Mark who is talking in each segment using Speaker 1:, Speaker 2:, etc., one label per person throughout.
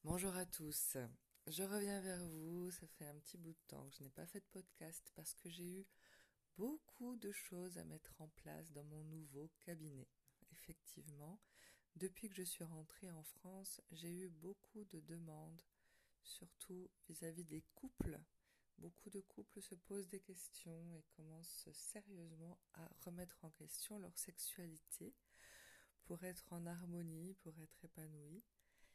Speaker 1: Bonjour à tous, je reviens vers vous, ça fait un petit bout de temps que je n'ai pas fait de podcast parce que j'ai eu beaucoup de choses à mettre en place dans mon nouveau cabinet. Effectivement, depuis que je suis rentrée en France, j'ai eu beaucoup de demandes, surtout vis-à-vis des couples. Beaucoup de couples se posent des questions et commencent sérieusement à remettre en question leur sexualité pour être en harmonie, pour être épanouis.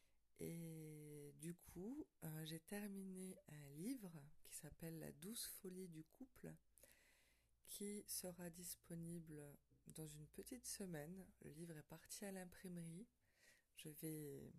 Speaker 1: Et du coup, j'ai terminé un livre qui s'appelle La douce folie du couple, qui sera disponible dans une petite semaine. Le livre est parti à l'imprimerie. Je vais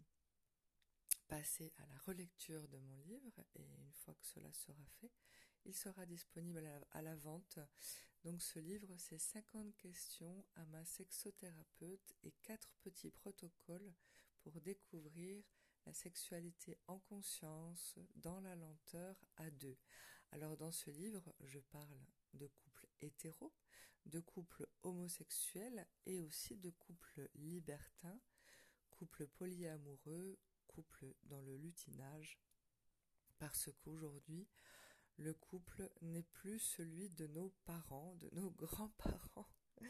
Speaker 1: passer à la relecture de mon livre et une fois que cela sera fait, il sera disponible à la vente. Donc ce livre, c'est 50 questions à ma sexothérapeute et 4 petits protocoles pour découvrir la sexualité en conscience, dans la lenteur, à deux. Alors dans ce livre, je parle de couples hétéros, de couples homosexuels et aussi de couples libertins, couples polyamoureux, couples dans le lutinage, parce qu'aujourd'hui, le couple n'est plus celui de nos parents, de nos grands-parents,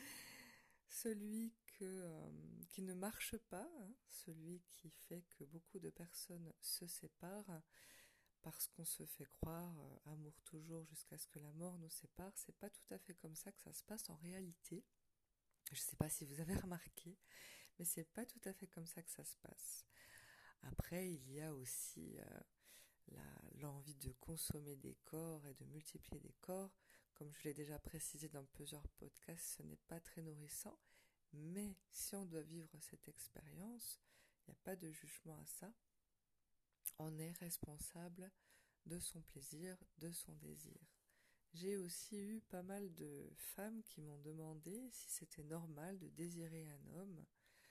Speaker 1: celui qui ne marche pas, hein, celui qui fait que beaucoup de personnes se séparent parce qu'on se fait croire amour toujours jusqu'à ce que la mort nous sépare. C'est pas tout à fait comme ça que ça se passe en réalité. Je sais pas si vous avez remarqué, mais c'est pas tout à fait comme ça que ça se passe. Après, il y a aussi l'envie de consommer des corps et de multiplier des corps. Comme je l'ai déjà précisé dans plusieurs podcasts, ce n'est pas très nourrissant. Mais si on doit vivre cette expérience, il n'y a pas de jugement à ça. On est responsable de son plaisir, de son désir. J'ai aussi eu pas mal de femmes qui m'ont demandé si c'était normal de désirer un homme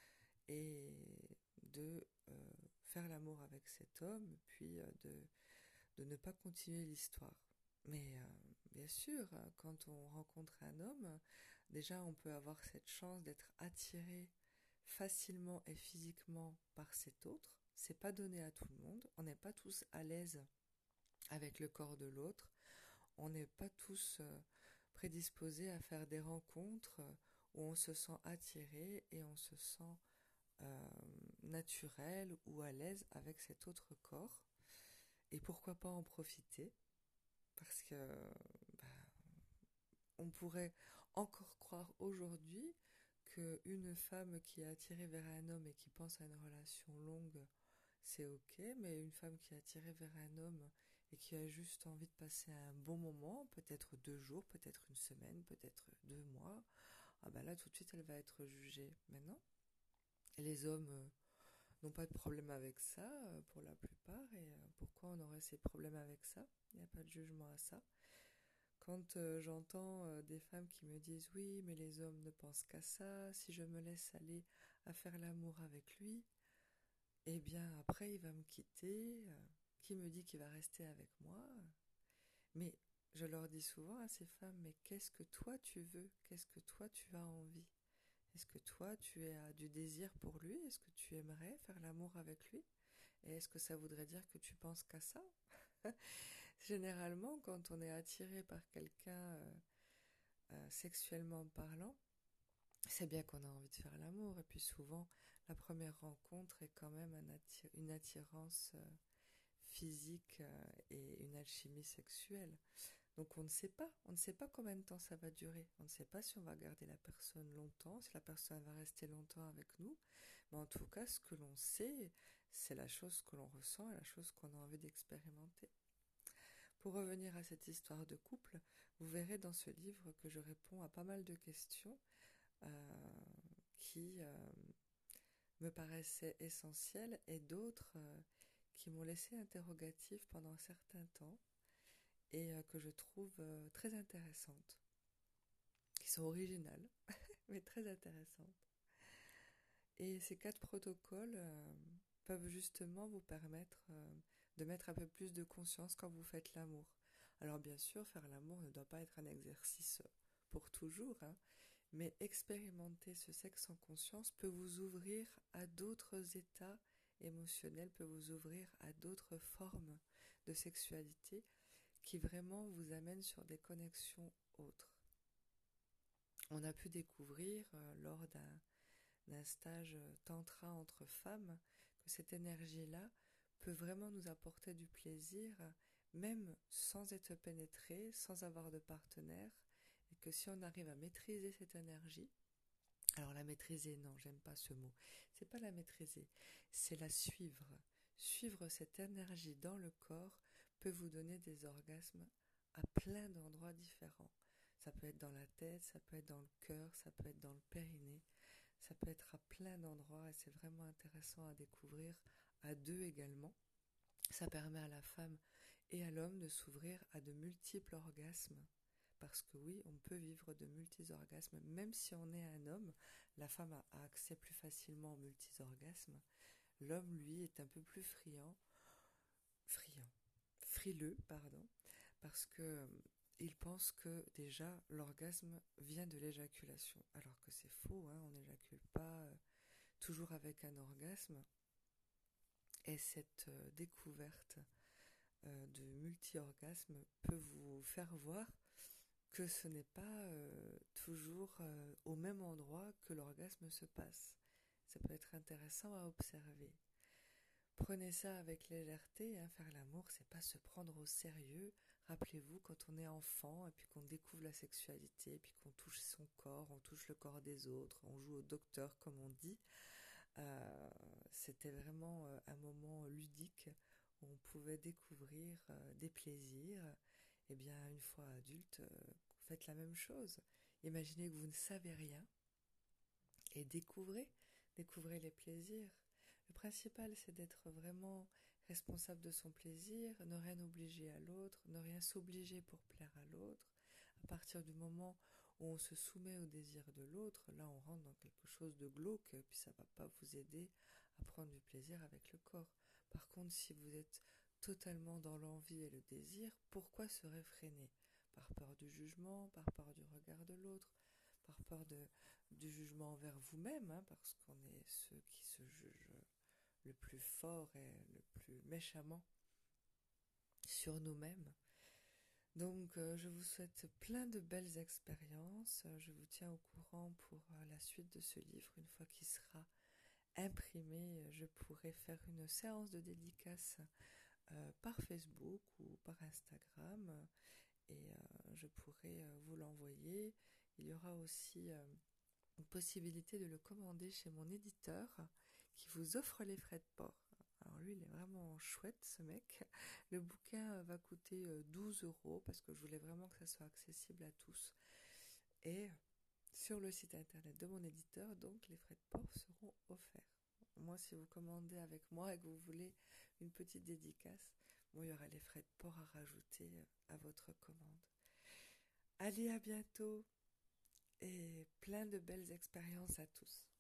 Speaker 1: et de faire l'amour avec cet homme, puis de ne pas continuer l'histoire. Mais bien sûr, quand on rencontre un homme, déjà on peut avoir cette chance d'être attiré facilement et physiquement par cet autre. C'est pas donné à tout le monde. On n'est pas tous à l'aise avec le corps de l'autre. On n'est pas tous prédisposés à faire des rencontres où on se sent attiré et on se sent euh, naturel ou à l'aise avec cet autre corps. Et pourquoi pas en profiter? Parce que bah, on pourrait encore croire aujourd'hui qu'une femme qui est attirée vers un homme et qui pense à une relation longue, c'est ok, mais une femme qui est attirée vers un homme et qui a juste envie de passer un bon moment, peut-être 2 jours, peut-être une semaine, peut-être 2 mois, ah ben là tout de suite elle va être jugée. Mais non, les hommes n'ont pas de problème avec ça pour la plupart, et pourquoi on aurait ces problèmes avec ça? Il n'y a pas de jugement à ça. Quand j'entends des femmes qui me disent oui, mais les hommes ne pensent qu'à ça, si je me laisse aller à faire l'amour avec lui, eh bien après il va me quitter, qui me dit qu'il va rester avec moi? Mais je leur dis souvent à ces femmes, mais qu'est-ce que toi tu veux? Qu'est-ce que toi tu as envie? Est-ce que toi tu as du désir pour lui? Est-ce que tu aimerais faire l'amour avec lui? Et est-ce que ça voudrait dire que tu penses qu'à ça? Généralement, quand on est attiré par quelqu'un sexuellement parlant, c'est bien qu'on a envie de faire l'amour. Et puis souvent, la première rencontre est quand même une attirance physique et une alchimie sexuelle. Donc on ne sait pas combien de temps ça va durer. On ne sait pas si on va garder la personne longtemps, si la personne va rester longtemps avec nous. Mais en tout cas, ce que l'on sait, c'est la chose que l'on ressent et la chose qu'on a envie d'expérimenter. Pour revenir à cette histoire de couple, vous verrez dans ce livre que je réponds à pas mal de questions euh, qui me paraissaient essentielles et d'autres qui m'ont laissé interrogative pendant un certain temps et que je trouve très intéressantes, qui sont originales, mais très intéressantes. Et ces 4 protocoles peuvent justement vous permettre de mettre un peu plus de conscience quand vous faites l'amour. Alors bien sûr, faire l'amour ne doit pas être un exercice pour toujours, hein, mais expérimenter ce sexe en conscience peut vous ouvrir à d'autres états émotionnel peut vous ouvrir à d'autres formes de sexualité qui vraiment vous amènent sur des connexions autres. On a pu découvrir lors d'un stage tantra entre femmes que cette énergie-là peut vraiment nous apporter du plaisir, même sans être pénétré, sans avoir de partenaire, et que si on arrive à maîtriser cette énergie, alors la maîtriser, non, j'aime pas ce mot, c'est pas la maîtriser, c'est la suivre. Suivre cette énergie dans le corps peut vous donner des orgasmes à plein d'endroits différents. Ça peut être dans la tête, ça peut être dans le cœur, ça peut être dans le périnée, ça peut être à plein d'endroits et c'est vraiment intéressant à découvrir à deux également. Ça permet à la femme et à l'homme de s'ouvrir à de multiples orgasmes. Parce que oui, on peut vivre de multi-orgasmes, même si on est un homme, la femme a accès plus facilement aux multi-orgasmes. L'homme, lui, est un peu plus frileux, parce que il pense que déjà l'orgasme vient de l'éjaculation, alors que c'est faux, hein, on n'éjacule pas toujours avec un orgasme. Et cette découverte de multi-orgasme peut vous faire voir que ce n'est pas toujours au même endroit que l'orgasme se passe. Ça peut être intéressant à observer. Prenez ça avec légèreté, hein, faire l'amour, c'est pas se prendre au sérieux. Rappelez-vous, quand on est enfant et puis qu'on découvre la sexualité, et puis qu'on touche son corps, on touche le corps des autres, on joue au docteur comme on dit, c'était vraiment un moment ludique où on pouvait découvrir des plaisirs. Et bien, une fois adulte, faites la même chose. Imaginez que vous ne savez rien et découvrez les plaisirs. Le principal, c'est d'être vraiment responsable de son plaisir, ne rien obliger à l'autre, ne rien s'obliger pour plaire à l'autre. À partir du moment où on se soumet au désir de l'autre, là on rentre dans quelque chose de glauque, puis ça ne va pas vous aider à prendre du plaisir avec le corps. Par contre, si vous êtes totalement dans l'envie et le désir, pourquoi se réfréner? Par peur du jugement, par peur du regard de l'autre, par peur du jugement envers vous-même, hein, parce qu'on est ceux qui se jugent le plus fort et le plus méchamment sur nous-mêmes. Donc je vous souhaite plein de belles expériences. Je vous tiens au courant pour la suite de ce livre. Une fois qu'il sera imprimé, je pourrai faire une séance de dédicace par Facebook ou par Instagram et je pourrai vous l'envoyer. Il y aura aussi une possibilité de le commander chez mon éditeur qui vous offre les frais de port. Alors lui, il est vraiment chouette, ce mec. Le bouquin va coûter 12 € parce que je voulais vraiment que ça soit accessible à tous. Et sur le site internet de mon éditeur, donc, les frais de port seront offerts. Moi, si vous commandez avec moi et que vous voulez une petite dédicace, bon, il y aura les frais de port à rajouter à votre commande. Allez, à bientôt et plein de belles expériences à tous.